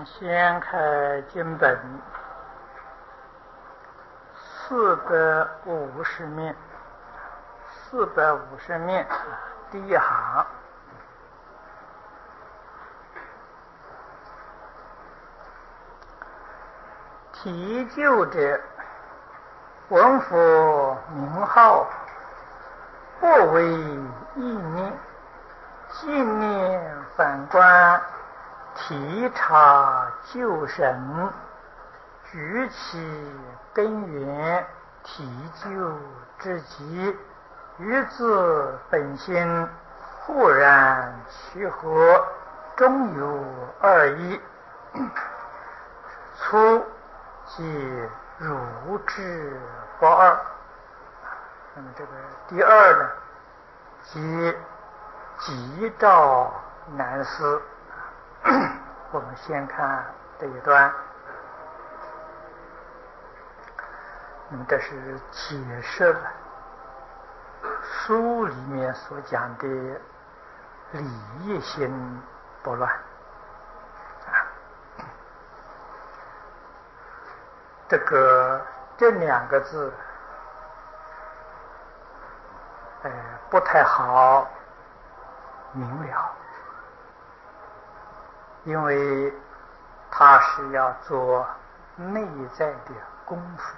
先开经本450面，450面，第一行。题旧者，闻佛名号，不为意念，纪念反观，体察救神，举起根源，体救之极，于自本心，忽然其合，终有二义。初即如之不二。那么这个第二呢，即急兆难思。我们先看这一段，那么这是解释了书里面所讲的理业心不乱。这两个字不太好明了，因为它是要做内在的功夫，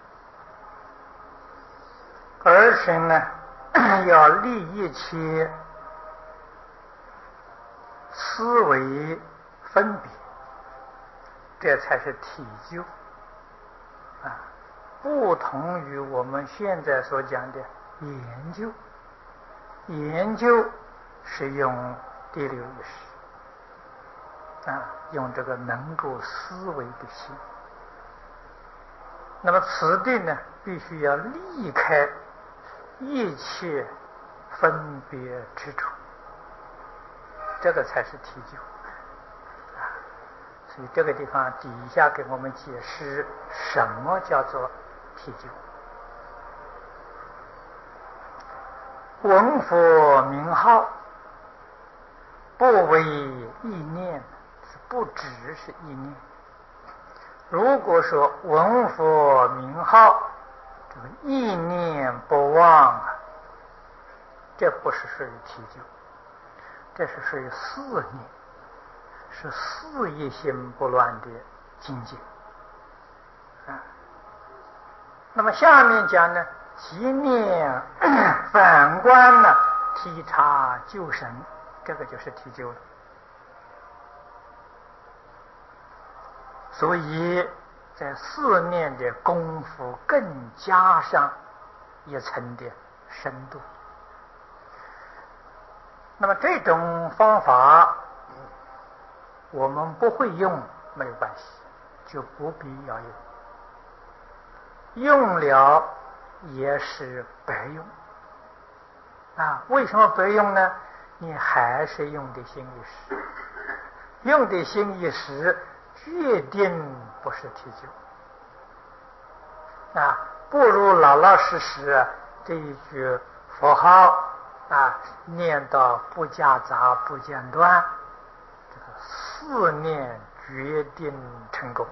而且呢要立一切思维分别，这才是体究不同于我们现在所讲的研究。研究是用第六意识用这个能够思维的心。那么此地呢，必须要离开一切分别之处，这个才是体究所以这个地方底下给我们解释什么叫做体究。闻佛名号，不为意念，不只是意念。如果说闻佛名号，这个意念不忘这不是属于体究，这是属于四念，是四业心不乱的境界那么下面讲呢，即念反观呢，体察救神，这个就是体究了。所以在四念的功夫更加上一层的深度。那么这种方法我们不会用没有关系，就不必要用，用了也是白用为什么白用呢？你还是用的心意识，用的心意识决定不是体究不如老老实实这一句佛号念到不夹杂不间断，这个四念决定成功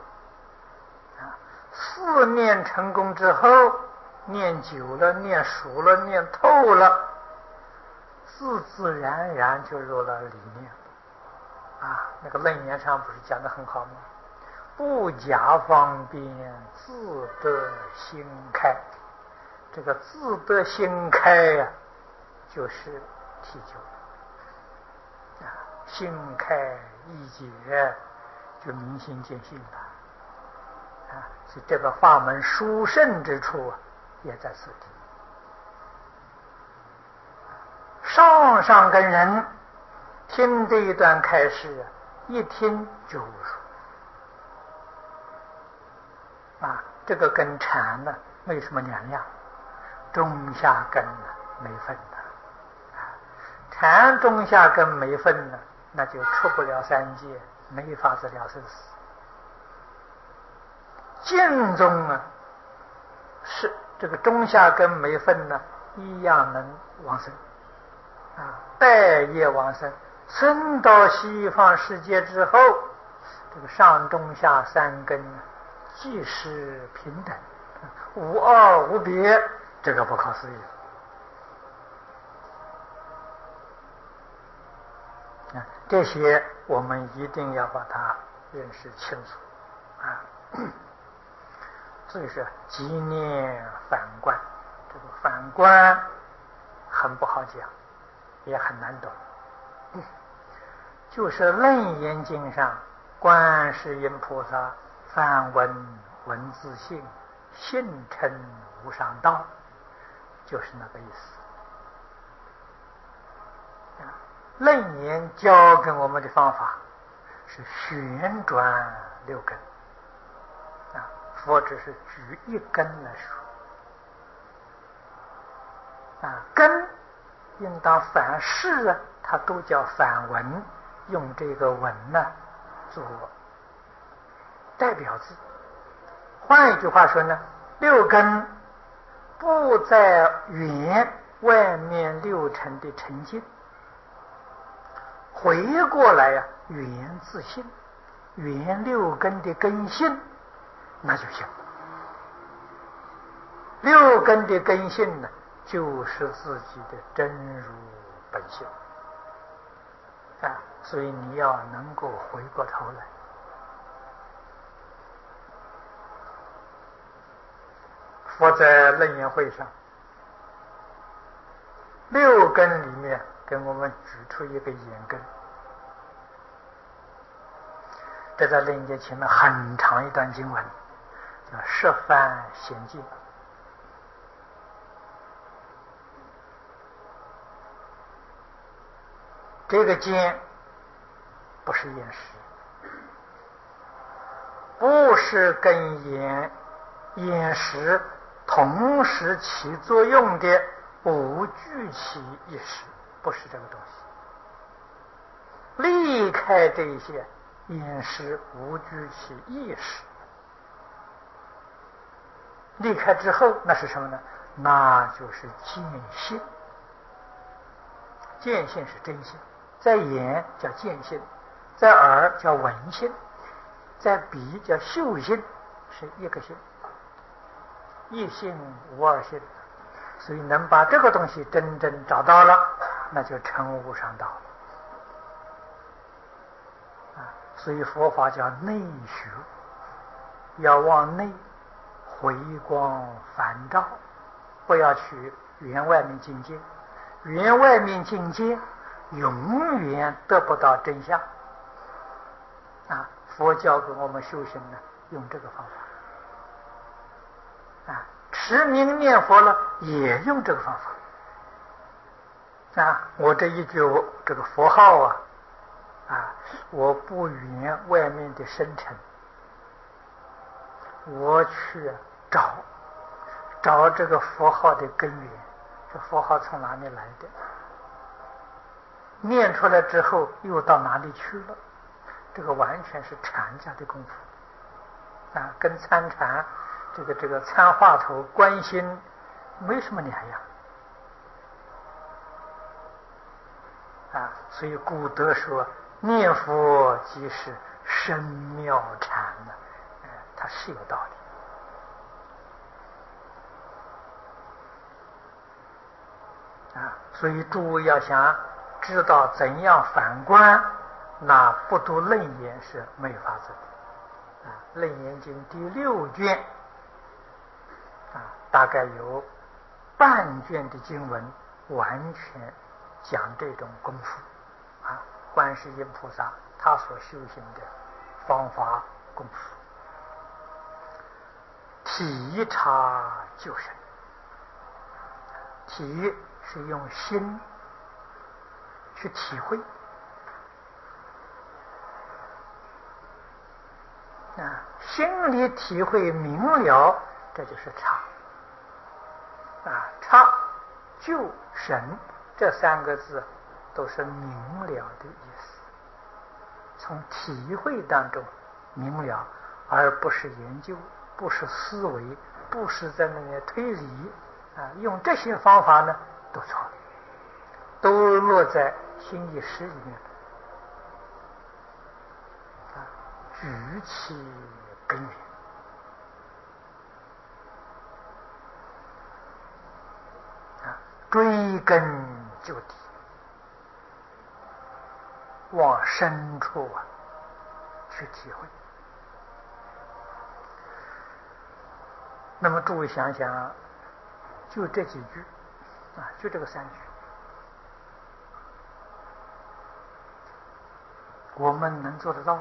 四念成功之后，念久了，念熟了，念透了，自自然然就入了理念那个楞严上不是讲得很好吗？不假方便，自得心开。这个自得心开就是体究心开意解，就明心见性了所以这个法门殊胜之处也在此地。上根人听这一段开示一听就入这个跟禅呢没什么两样，中下根没分禅中下根没分那就出不了三界，没法子了生死。净宗是这个中下根没分一样能往生带业往生，生到西方世界之后， 这个上中下三根既是平等，无二无别，这个不可思议。这些我们一定要把它认识清楚啊。所以说积念反观，这个反观很不好讲，也很难懂。就是《楞严经》上观世音菩萨梵文文字性，性称无上道，就是那个意思。楞严教给我们的方法是旋转六根啊，佛只是举一根来说啊，根应当凡事啊，它都叫梵文，用这个文呢做代表字。换一句话说呢，六根不在圆外面六尘的沉静，回过来呀，圆自性，圆六根的根性，那就行。六根的根性呢，就是自己的真如本性啊，所以你要能够回过头来。佛在楞严会上，六根里面给我们举出一个眼根，这在楞严前面很长一段经文，叫十番显见。这个见不是眼识，不是跟眼识同时起作用的无具起意识，不是这个东西。离开这些眼识无具起意识，离开之后那是什么呢？那就是见性。见性是真性，在眼叫见性，在耳叫闻性，在鼻叫嗅性，是一个性，一性无二性。所以能把这个东西真正找到了，那就成无上道了啊。所以佛法叫内学，要往内回光返照，不要去圆外面境界，圆外面境界永远得不到真相啊。佛教给我们修行呢，用这个方法啊，持名念佛了也用这个方法啊。我这一句这个佛号啊，我不圆外面的深沉，我去找这个佛号的根源，这佛号从哪里来的？念出来之后又到哪里去了？这个完全是禅家的功夫啊，跟参禅这个参话头观心没什么两样啊。所以古德说念佛即是深妙禅呢，它是有道理啊。所以诸位要想知道怎样反观，那不读楞严是没法子的啊。楞严经第6卷啊，大概有半卷的经文完全讲这种功夫啊，观世音菩萨他所修行的方法功夫，体察救生。体是用心去体会啊，心里体会明了，这就是察啊。察救神这3个字都是明了的意思，从体会当中明了，而不是研究，不是思维，不是在那里推理啊。用这些方法呢都错了，都落在心意识里面啊。 举起根源。追根究底，往深处去体会。那么诸位想想，就这几句就这个3句，我们能做得到吗？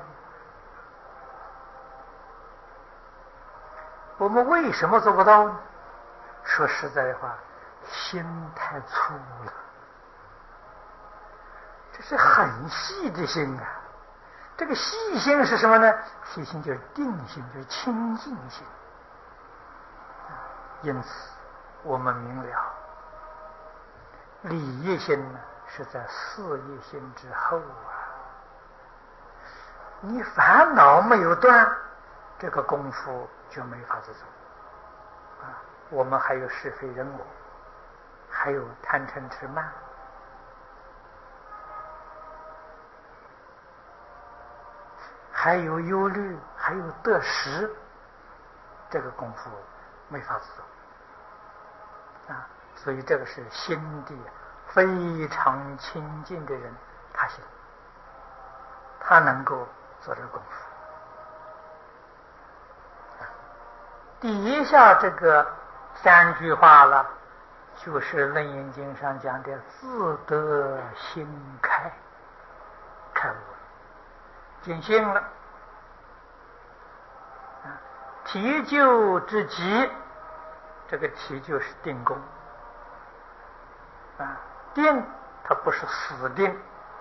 我们为什么做不到呢？说实在的话，心太粗了。这是很细的心啊。这个细心是什么呢？细心就是定心，就是清净心。因此我们明了，理业心呢是在事业心之后你烦恼没有断，这个功夫就没法子做我们还有是非人我，还有贪嗔痴慢，还有忧虑，还有得失，这个功夫没法子做所以这个是心地非常清净的人，他行，他能够做这个功夫。底下这个3句话了，就是《楞严经》上讲的自得心开，开悟了，见性了。提究之极，这个提就是定功定它不是死定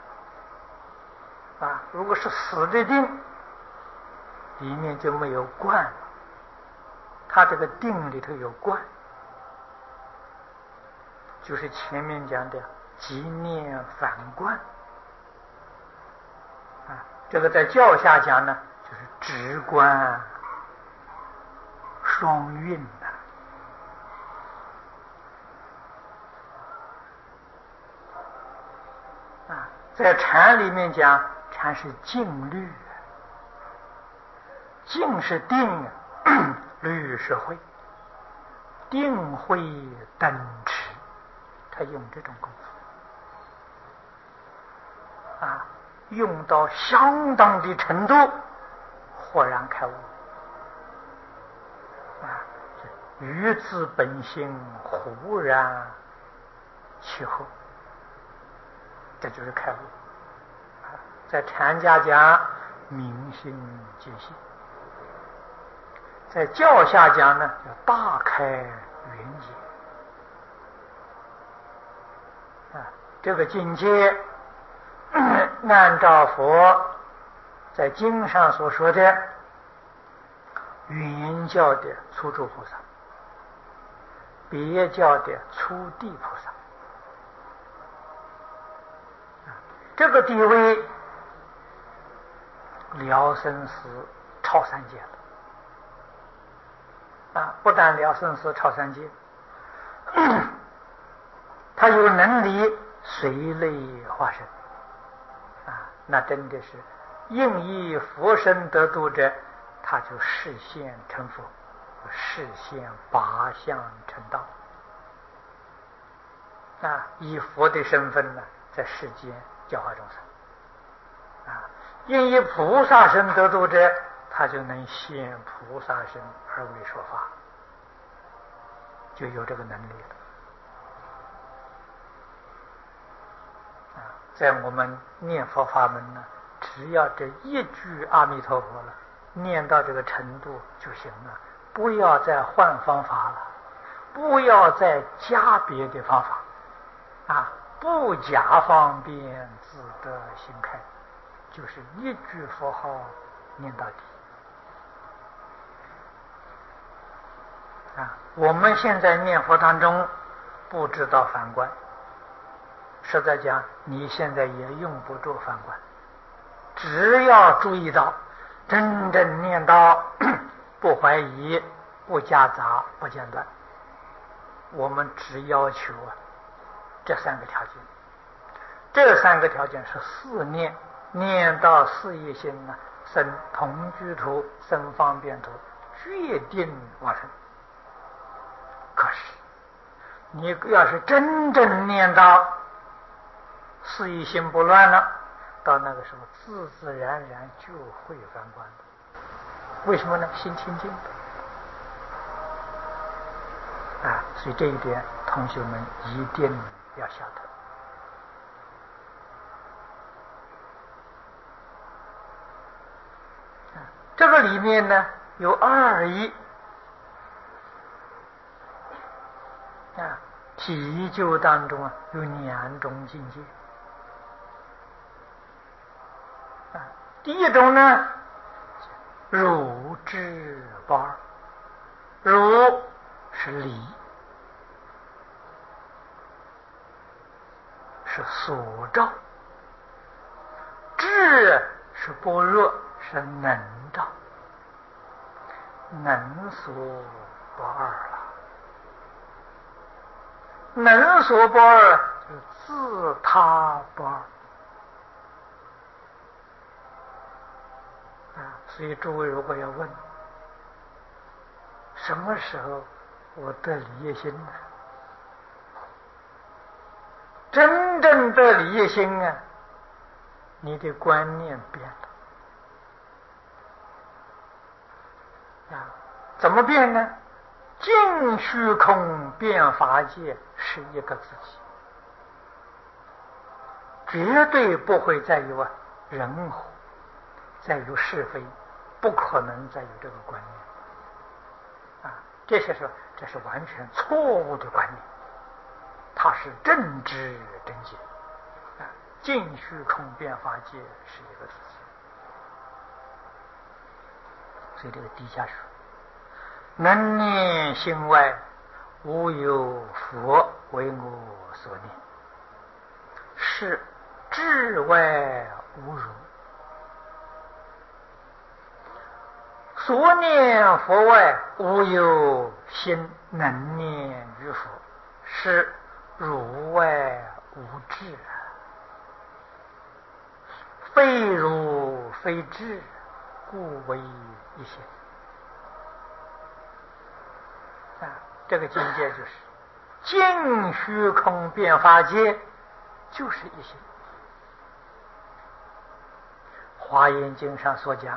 如果是死的定，里面就没有观了。它这个定里头有观，就是前面讲的即念反观这个在教下讲呢，就是直观双运在禅里面讲，禅是静虑，静是定虑是慧，定慧等持，他用这种功夫用到相当的程度，豁然开悟于自本性忽然其后，这就是开悟在禅家讲明心见性，在教下讲呢叫大开圆解这个境界按照佛在经上所说的原教的初住菩萨，别教的初地菩萨，这个地位了生死超3界了不但了生死超3界，他有能力随类化身那真的是应以佛身得度者，他就示现成佛，示现八相成道以佛的身份呢，在世间教化众生应以菩萨身得度者，他就能现菩萨身而为说法，就有这个能力了在我们念佛法门呢，只要这一句阿弥陀佛了，念到这个程度就行了，不要再换方法了，不要再加别的方法不假方便，自得心开，就是一句佛号念到底我们现在念佛当中不知道反观，实在讲你现在也用不着反观，只要注意到真正念到不怀疑，不夹杂，不间断，我们只要求这3个条件。这3个条件是4念，念到事业心呢生同居土、生方便土，决定往生。可是你要是真正念到事一心不乱了，到那个时候自自然然就会翻观的。为什么呢？心清净啊！所以这一点同学们一定要晓得。这个里面呢有二义啊，体究当中有两种境界啊。第一种呢，汝知不二，汝是理，是所照；智是般若，是能照，能所不二了。能所不二，就是自他不二啊。所以诸位如果要问，什么时候我得理业心呢？真正得理业心啊，你的观念变了啊。怎么变呢？尽虚空变法界是一个自己，绝对不会再有人和，再有是非，不可能再有这个观念啊。这是完全错误的观念，它是正知正见啊。尽虚空变法界是一个自己，所以这个底下说，能念心外，无有佛为我所念，是智外无如。所念佛外，无有心能念于佛，是如外无智，非如非智，故为一心啊。这个境界就是尽虚空变法界，就是一心。华严经上所讲，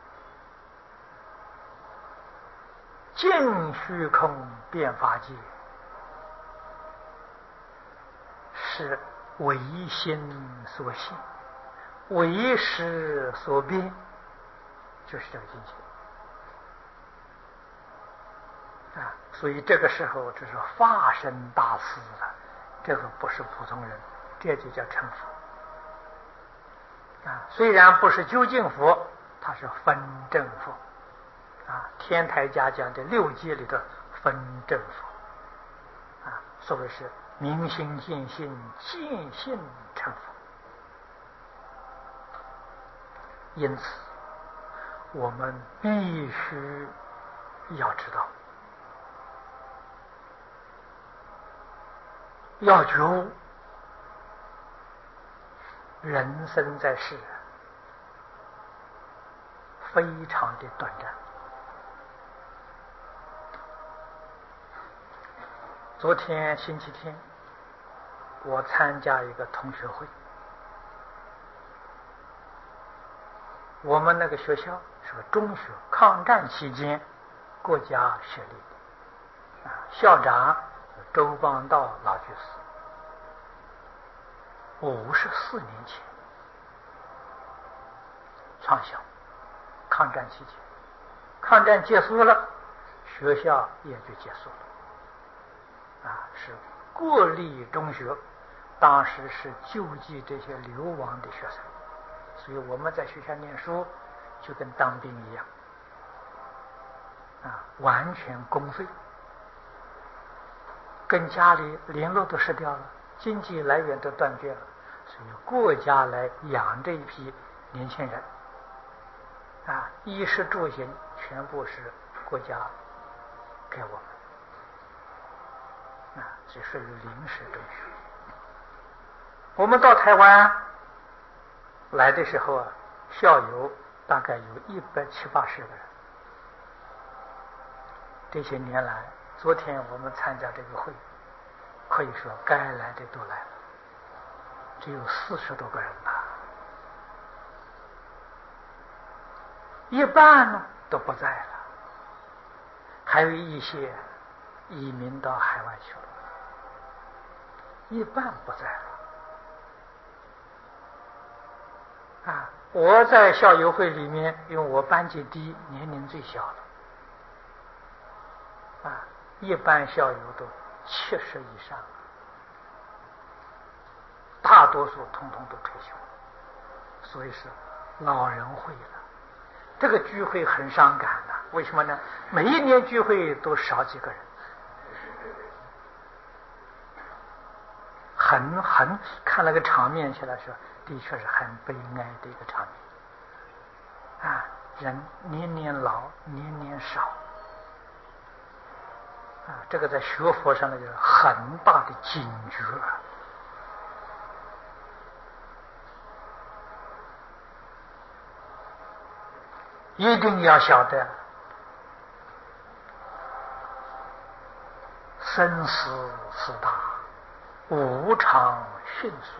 尽虚空变法界是唯心所现，唯识所变，就是这个境界啊。所以这个时候这是化身大事了，这个不是普通人，这就叫成佛啊。虽然不是究竟佛，它是分正佛啊。天台家讲的六界里的分正佛啊，所谓是明心见性，见性成佛。因此我们必须要知道，要觉悟，人生在世非常的短暂。昨天星期天，我参加一个同学会。我们那个学校是个中学，抗战期间国家设立的啊。校长周邦道老居士，54年前创校。抗战期间，抗战结束了，学校也就结束了啊。是国立中学，当时是救济这些流亡的学生，所以我们在学校念书就跟当兵一样啊，完全公费，跟家里联络都失掉了，经济来源都断绝了，所以国家来养这一批年轻人啊，衣食住行全部是国家给我们啊，这属于临时中学。我们到台湾来的时候啊，校友大概有170-80个人。这些年来，昨天我们参加这个会，可以说该来的都来了，只有40多个人吧，一半呢都不在了，还有一些移民到海外去了，一半不在了。我在校友会里面，因为我班级低，年龄最小了，一般校友都70以上，大多数统统都退休，所以是老人会了。这个聚会很伤感的，为什么呢？每一年聚会都少几个人，很看那个场面起来说，的确是很悲哀的一个场面。人年年老，年年少，这个在学佛上呢，就是很大的警觉。一定要晓得，生死四大，无常迅速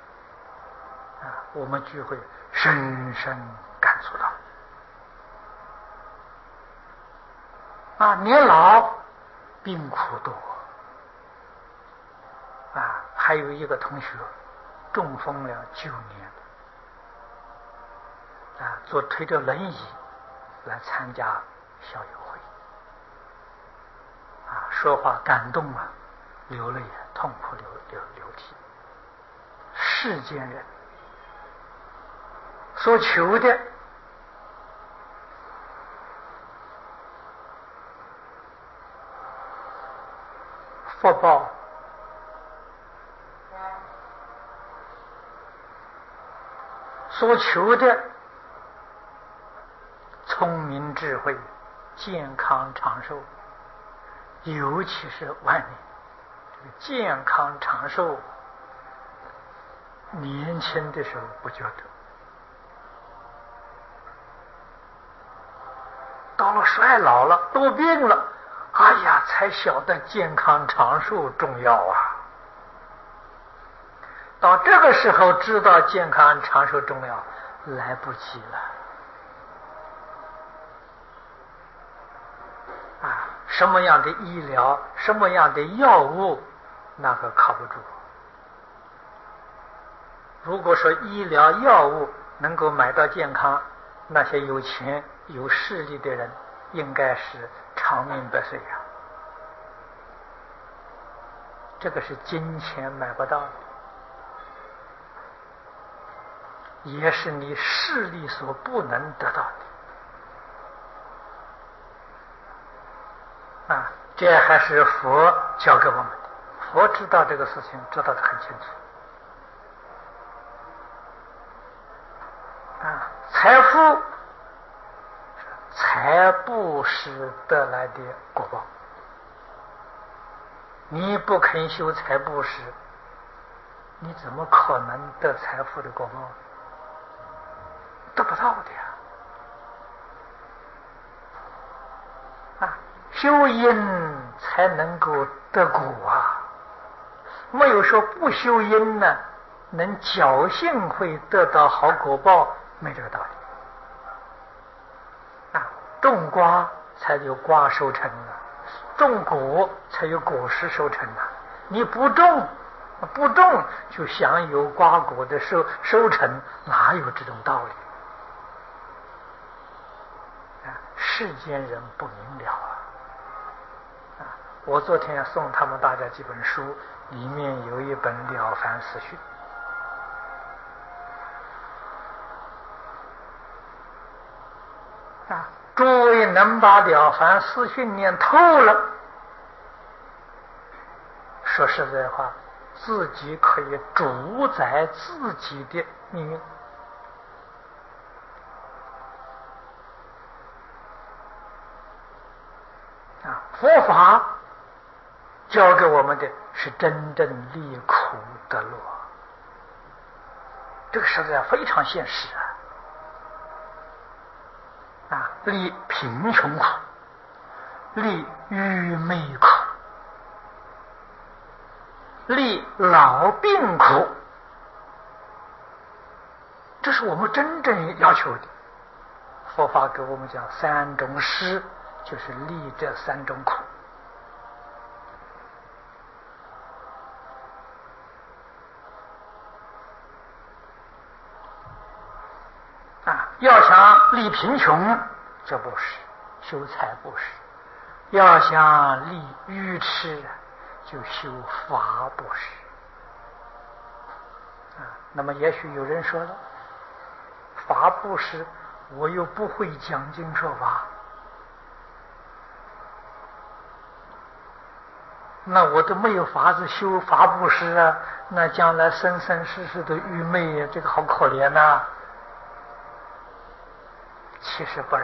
我们聚会深深感触到。年老病苦多还有一个同学中风了9年坐推着轮椅来参加校友会说话感动流泪痛哭流涕。世间人所求的福报，所求的聪明智慧、健康长寿，尤其是晚年，这个健康长寿，年轻的时候不觉得，到了衰老了、得病了，哎呀，才晓得健康长寿重要到这个时候知道健康长寿重要，来不及了。什么样的医疗，什么样的药物，那个靠不住。如果说医疗药物能够买到健康，那些有钱有势力的人应该是长命百岁这个是金钱买不到的，也是你势力所不能得到的这还是佛教给我们的，佛知道这个事情，知道得很清楚财富财布施得来的果报，你不肯修财布施，你怎么可能得财富的果报？得不到的修因才能够得果没有说不修因呢，能侥幸会得到好果报，没这个道理种瓜才有瓜收成种果才有果实收成你不种就享有瓜果的收成，哪有这种道理世间人不明了我昨天送他们大家几本书，里面有一本《了凡四训》诸位能把《了凡四训》念透了，说实在话，自己可以主宰自己的命运佛法教给我们的是真正离苦得乐，这个实在非常现实离贫穷苦，离愚昧苦，离老病苦，这是我们真正要求的。佛法给我们讲三种施，就是离这三种苦。要想离贫穷，这不是修财布施；要想离愚痴，就修法布施。那么也许有人说了，法布施我又不会讲经说法，那我都没有法子修法布施啊，那将来生生世世的愚昧呀，这个好可怜呐。其实不然，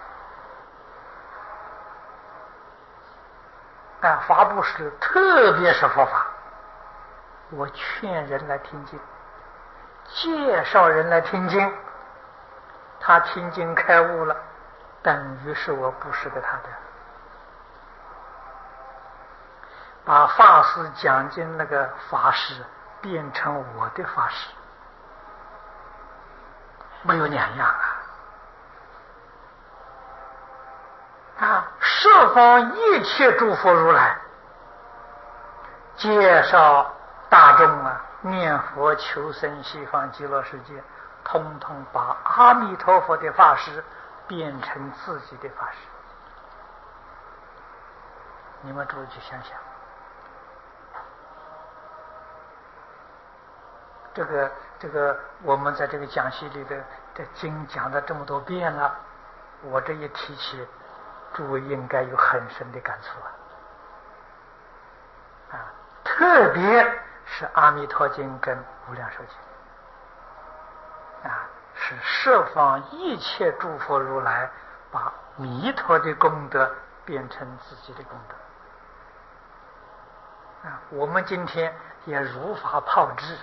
法布施特别是佛法，我劝人来听经，介绍人来听经，他听经开悟了，等于是我布施给他的。把法师讲经那个法师变成我的法师，没有两样设方一切诸佛如来介绍大众念佛求生西方极乐世界，通通把阿弥陀佛的法师变成自己的法师。你们注意去想想，这个我们在这个讲习里的经讲了这么多遍了，我这一提起，诸位应该有很深的感触特别是《阿弥陀经》跟《无量寿经》是十方一切诸佛如来把弥陀的功德变成自己的功德我们今天也如法炮制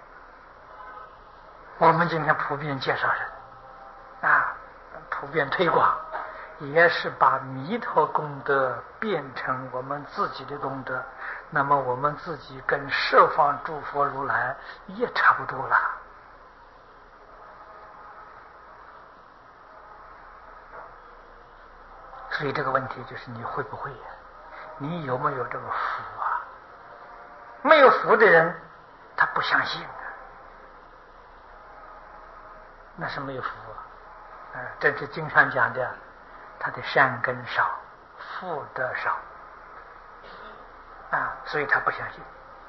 我们今天普遍介绍人普遍推广，也是把弥陀功德变成我们自己的功德，那么我们自己跟十方诸佛如来也差不多了。所以这个问题就是你会不会你有没有这个福没有福的人他不相信那是没有福这是经常讲的，他的善根少，福德少所以他不相信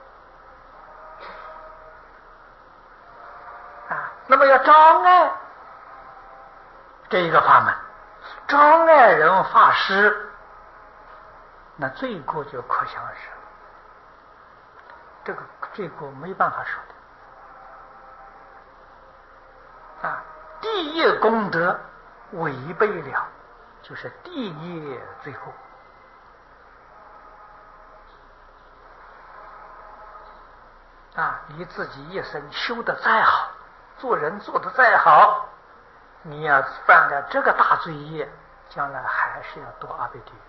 那么要障碍这一个法门，障碍人法师，那罪过就可想而知。这个罪过没办法说的第一功德违背了，就是第一罪过你自己一生修得再好，做人做得再好，你要犯了这个大罪业，将来还是要堕阿鼻地狱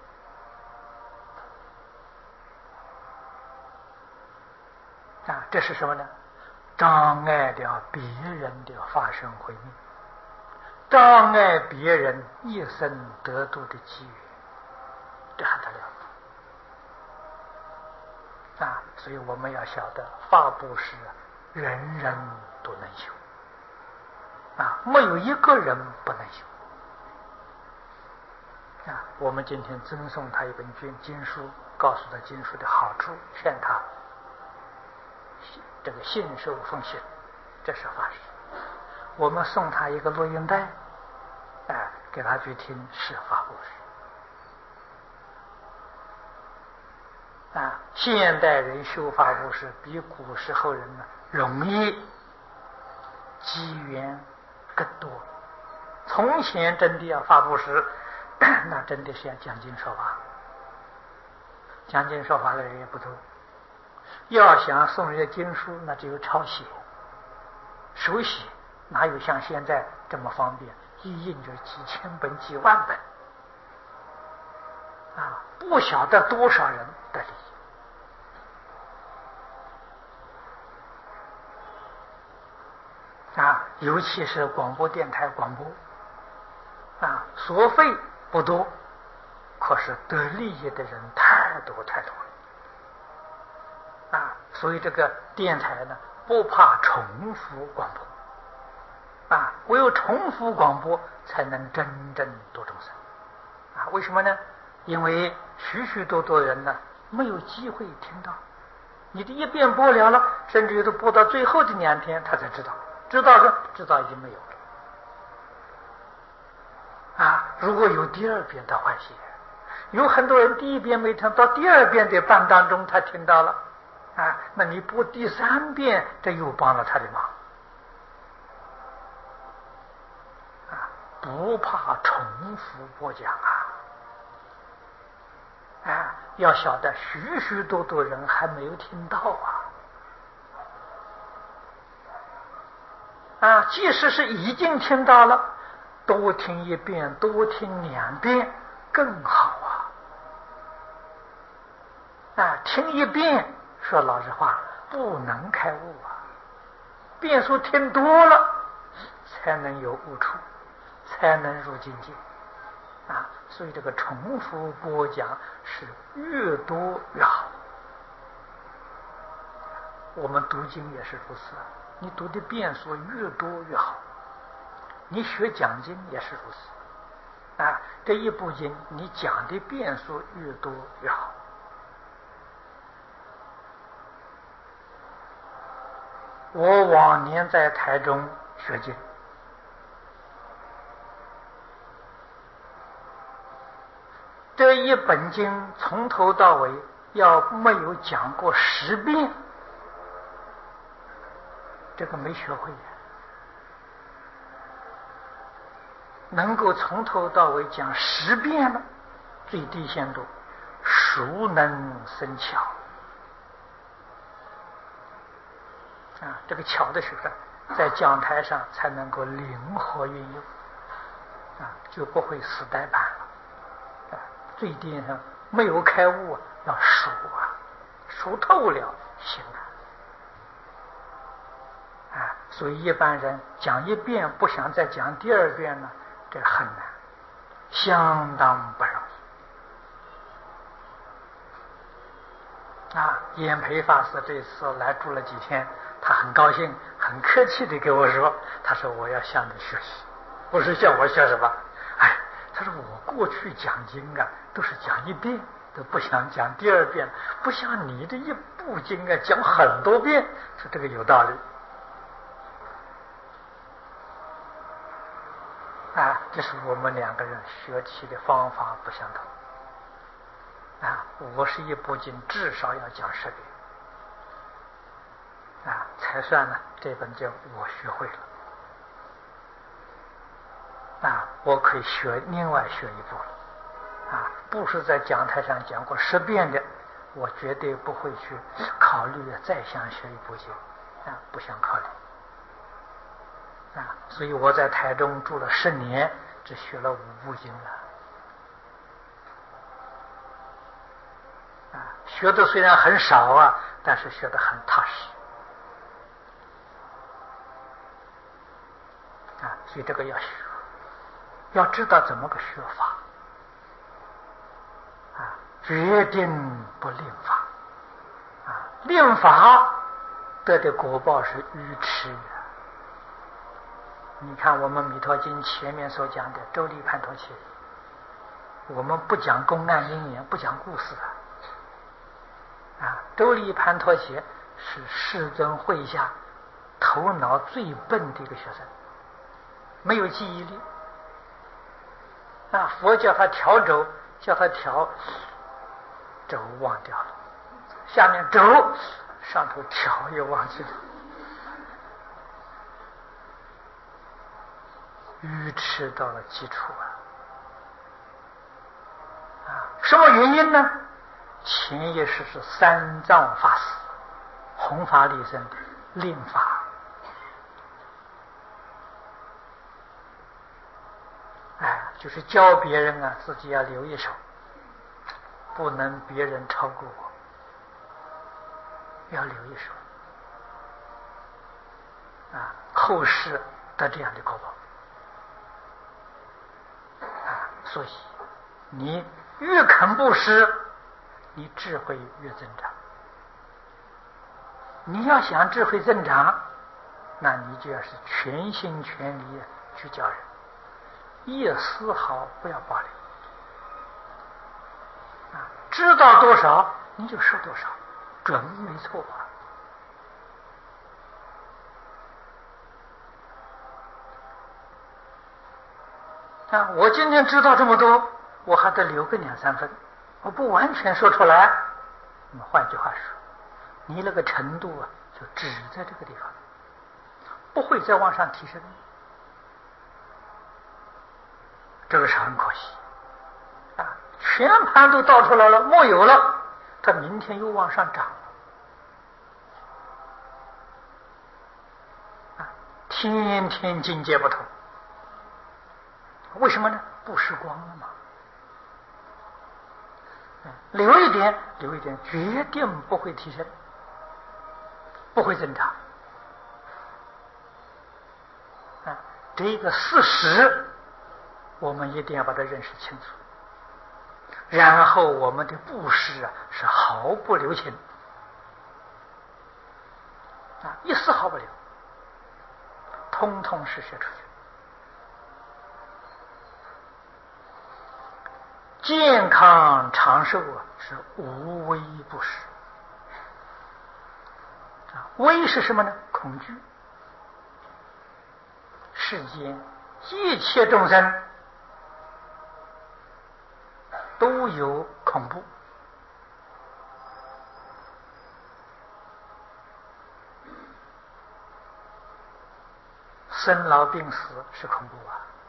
这是什么呢？障碍了别人的法身慧命，障碍别人一生得度的机遇，这还得了所以我们要晓得法布施人人都能修没有一个人不能修我们今天赠送他一本经书，告诉他经书的好处，劝他这个信受奉行，这是法师。我们送他一个录音带给他去听，是法布施现代人修法布施比古时候人容易，机缘更多。从前真的要法布施那真的是要讲经说法，讲经说法的人也不多，要想送人家经书，那只有抄写手写，哪有像现在这么方便， 一印就几千本、几万本啊，不晓得多少人的利益啊！尤其是广播电台广播啊，所费不多，可是得利益的人太多太多了啊！所以这个电台呢，不怕重复广播啊，唯有重复广播才能真正度众生啊！为什么呢？因为许许多多人呢没有机会听到，你这一遍播了，甚至于都播到最后的2天，他才知道，知道已经没有了啊！如果有第2遍的欢喜，有很多人第1遍没听到，第2遍的半当中他听到了啊，那你播第3遍，这又帮了他的忙啊！不怕重复播讲啊，要晓得许许多多人还没有听到啊，即使是已经听到了，多听1遍，多听2遍更好啊！听1遍，说老实话不能开悟遍数听多了才能有悟处，才能入境界啊！所以这个重复播讲是越多越好。我们读经也是如此，你读的遍数越多越好。你学讲经也是如此啊，这一部经你讲的遍数越多越好。我往年在台中学经，这一本经从头到尾要没有讲过10遍，这个没学会能够从头到尾讲10遍了，最低限度熟能生巧啊！这个巧的是在讲台上才能够灵活运用啊，就不会死呆板了啊！最低限度没有开悟要熟熟透了行啊！所以一般人讲1遍不想再讲第2遍呢，这很难，相当不容易啊！演培法师这次来住了几天，他很高兴，很客气地给我说，他说我要向你学习。我说向我学什么？他说我过去讲经都是讲1遍，都不想讲第2遍，不像你这一部经讲很多遍，说这个有道理啊！这是我们2个人学习的方法不相同啊！我是一部经至少要讲10遍啊，才算呢这本经我学会了啊，我可以另外学一部了啊！不是在讲台上讲过10遍的，我绝对不会去考虑再想学一部经啊，不想考虑啊！所以我在台中住了10年，只学了5部经了啊！学的虽然很少但是学得很踏实啊！所以这个要学，要知道怎么个学法啊，决定不令法啊！令法得的果报是愚痴你看我们弥陀经前面所讲的周利盘陀切，我们不讲公案因缘，不讲故事周利盘陀切是世尊会下头脑最笨的一个学生，没有记忆力佛叫他调轴，叫他调轴忘掉了，下面轴上头调也忘记了，愚痴到了基础什么原因呢？前一世是三藏法师弘法利生的令法就是教别人啊，自己要留一手，不能别人超过我，要留一手后世得这样的果报所以你越肯布施，你智慧越增长。你要想智慧增长，那你就要是全心全力去教人，一丝毫不要保留知道多少你就说多少，准没错我今天知道这么多，我还得留个2-3分，我不完全说出来。那么换句话说，你那个程度就只在这个地方，不会再往上提升，这个是很可惜全盘都倒出来了，没有了，它明天又往上涨天天境界不同。为什么呢？不时光了嘛。留一点，决定不会提升，不会增长这个事实我们一定要把它认识清楚，然后我们的布施是毫不留情一丝毫不留，通通是写出去。健康长寿是无为布施为是什么呢？恐惧。世间一切众生都有恐怖生老病死是恐怖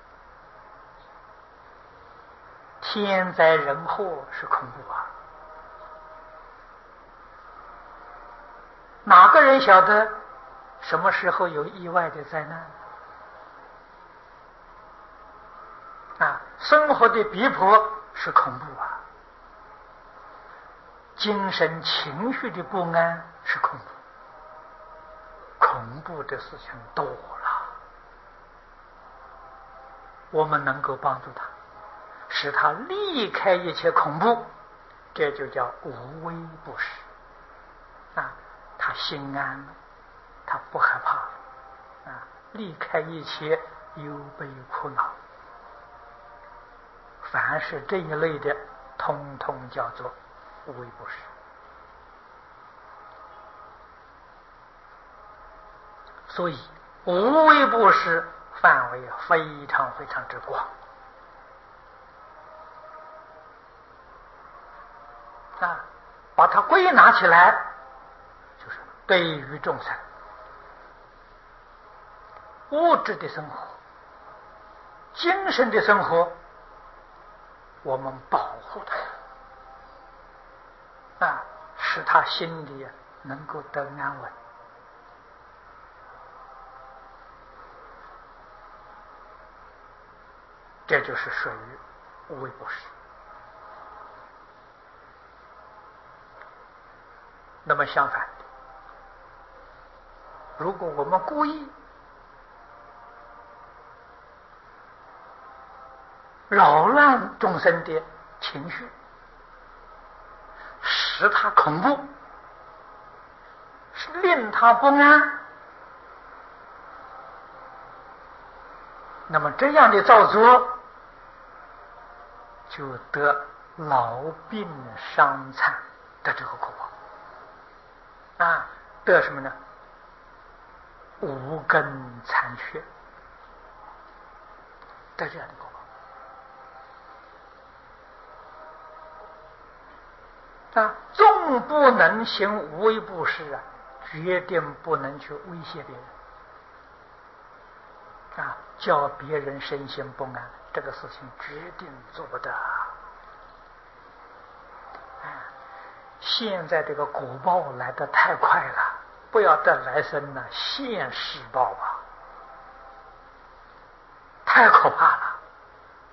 天灾人祸是恐怖哪个人晓得什么时候有意外的灾难生活的逼迫是恐怖精神情绪的不安是恐怖，恐怖的事情多了，我们能够帮助他，使他离开一切恐怖，这就叫无为布施他心安了，他不害怕了离开一切忧悲苦恼。凡是这一类的，通通叫做无为布施。所以无为布施范围非常非常之广把它归纳起来，就是对于众生物质的生活、精神的生活，我们保护他使他心里能够得安稳。这就是属于无为布施。那么相反的，如果我们故意扰乱众生的情绪，使他恐怖，令他不安，那么这样的造作就得老病伤残的这个果报得什么呢？无根残缺的这样的果报纵不能行无为布施决定不能去威胁别人叫别人身心不安，这个事情决定做不得现在这个果报来得太快了，不要等来生了，现世报太可怕了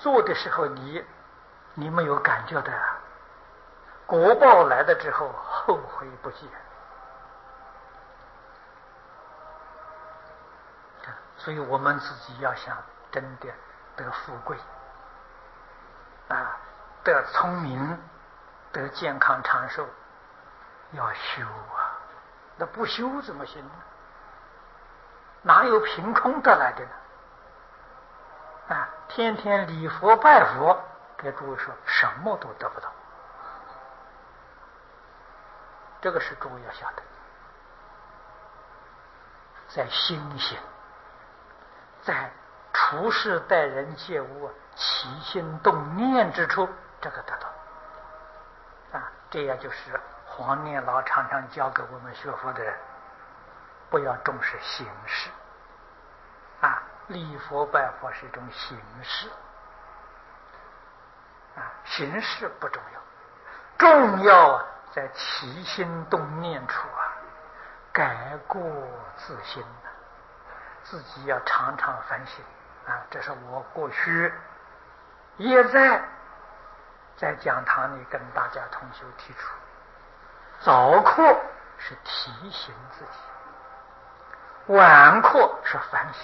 做的时候你没有感觉的，果报来了之后后悔不及。所以我们自己要想真的得富贵得聪明，得健康长寿，要修啊！那不修怎么行呢？哪有凭空得来的呢？天天礼佛拜佛，给诸位说什么都得不到。这个是诸位要晓得，在心性，在处事待人接物起心动念之处，这个得到这样就是黄念老常常教给我们学佛的人，不要重视形式礼佛拜佛是一种形式形式不重要，重要在起心动念处改过自新自己要常常反省这是我过去也在讲堂里跟大家同修提出，早课是提醒自己，晚课是反省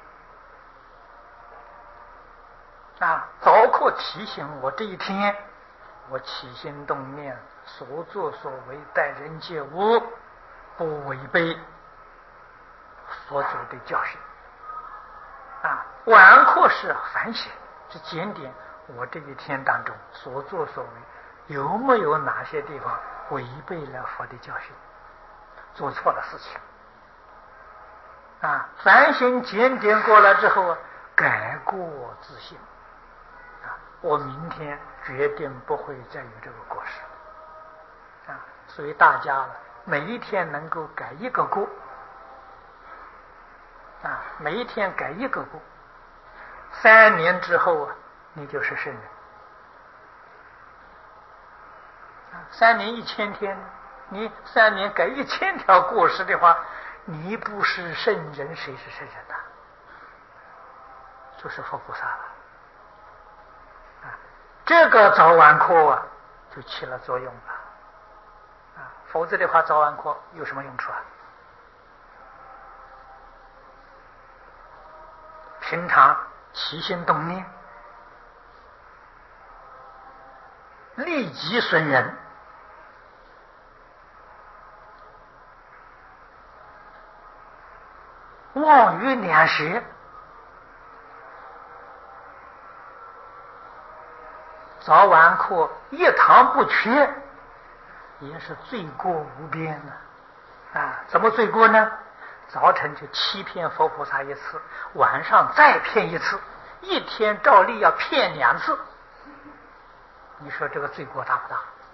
早课提醒我这一天我起心动念所作所为待人接物不违背佛祖的教训晚课是反省，是检点我这一天当中所作所为有没有哪些地方违背了佛的教训，做错了事情反省检点过来之后改过自新我明天决定不会再有这个过失所以大家每一天能够改一个过每一天改一个过，3年之后你就是圣人3年1000天，你3年改1000条过失的话，你不是圣人谁是圣人就是佛菩萨了这个早晚课就起了作用了否则的话早晚课有什么用处平常起心动念利己损人妄语两舌早晚课一堂不缺也是罪过无边怎么罪过呢？早晨就欺骗佛菩萨一次，晚上再骗一次，一天照例要骗2次，你说这个罪过大不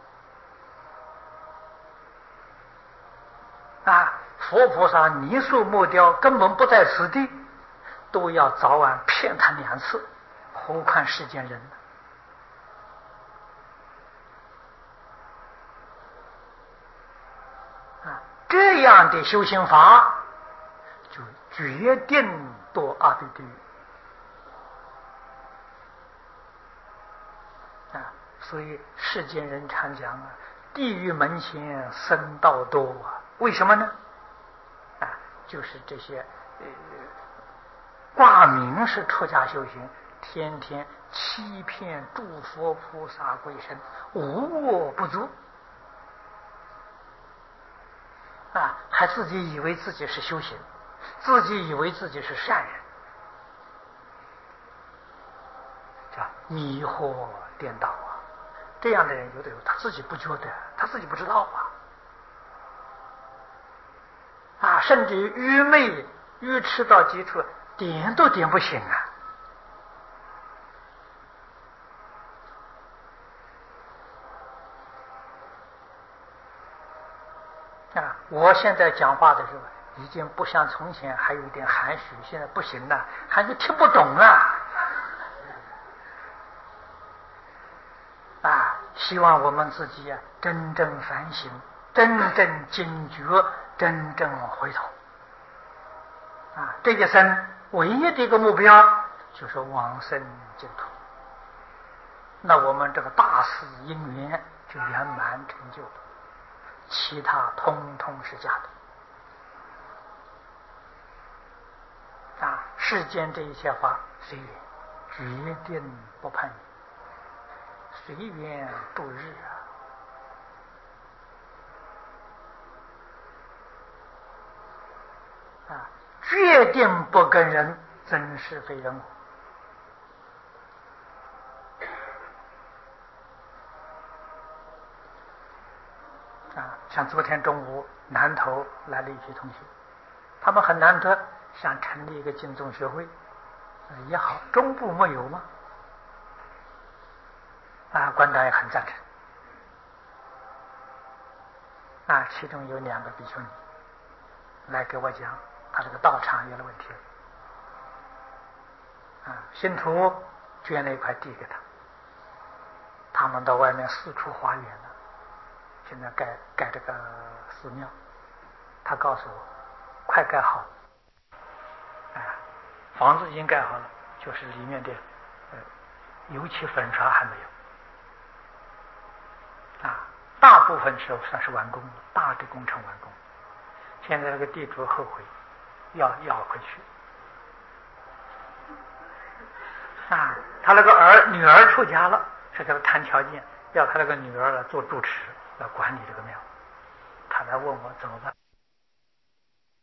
大佛菩萨泥塑木雕根本不在此地，都要早晚骗他2次，何况世间人呢这样的修行法就决定堕阿鼻地狱所以世间人常讲地狱门前僧道多为什么呢就是这些挂名是出家修行，天天欺骗诸佛菩萨鬼神，无恶不作还自己以为自己是修行，自己以为自己是善人，叫迷惑颠倒这样的人有他自己不觉得，他自己不知道甚至于愚昧愚痴到极处，点都点不醒我现在讲话的时候已经不像从前还有一点含蓄，现在不行了，含蓄听不懂希望我们自己真正反省，真正警觉，真正回头这一生唯一的一个目标就是往生净土那我们这个大事因缘就圆满成就了，其他通通是假的。世间这一切法随缘，决定不攀缘，随缘度日决定不跟人争是非人我。像昨天中午南头来了一批同学，他们很难得想成立一个净宗学会，也好，中部没有吗？馆长也很赞成。其中有2个比丘尼来给我讲，他这个道场有了问题了。信徒捐了一块地给他，他们到外面四处花园了，现在盖这个寺庙。他告诉我，快盖好了。房子已经盖好了，就是里面的油漆粉刷还没有。大部分时候算是完工了，大的工程完工。现在这个地主后悔，要回去。他那个女儿出家了，是给他谈条件，要他那个女儿做住持，要管理这个庙。他来问我怎么办。